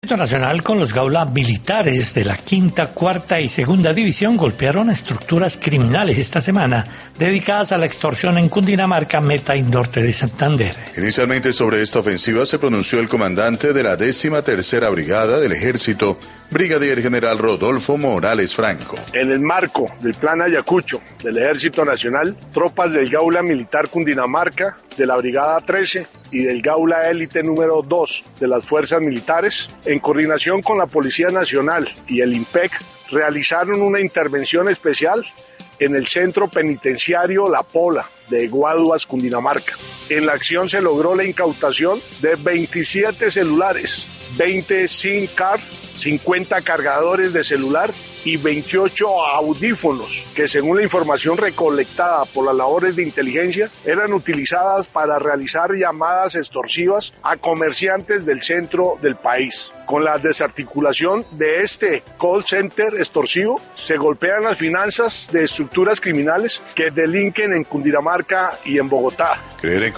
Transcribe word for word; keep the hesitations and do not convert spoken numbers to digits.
Nacional con los Gaula militares de la quinta, cuarta y segunda división golpearon a estructuras criminales esta semana dedicadas a la extorsión en Cundinamarca, Meta y norte de Santander. Inicialmente sobre esta ofensiva se pronunció el comandante de la décima tercera brigada del ejército, brigadier general Rodolfo Morales Franco. En el marco del plan Ayacucho del Ejército Nacional, tropas del Gaula Militar Cundinamarca, de la Brigada trece y del Gaula Élite número dos de las Fuerzas Militares, en coordinación con la Policía Nacional y el IMPEC, realizaron una intervención especial en el centro penitenciario La Pola de Guaduas, Cundinamarca. En la acción se logró la incautación de veintisiete celulares, veinte SIM card, cincuenta cargadores de celular y veintiocho audífonos que, según la información recolectada por las labores de inteligencia, eran utilizadas para realizar llamadas extorsivas a comerciantes del centro del país. Con la desarticulación de este call center extorsivo, se golpean las finanzas de estructuras criminales que delinquen en Cundinamarca y en Bogotá. Creer en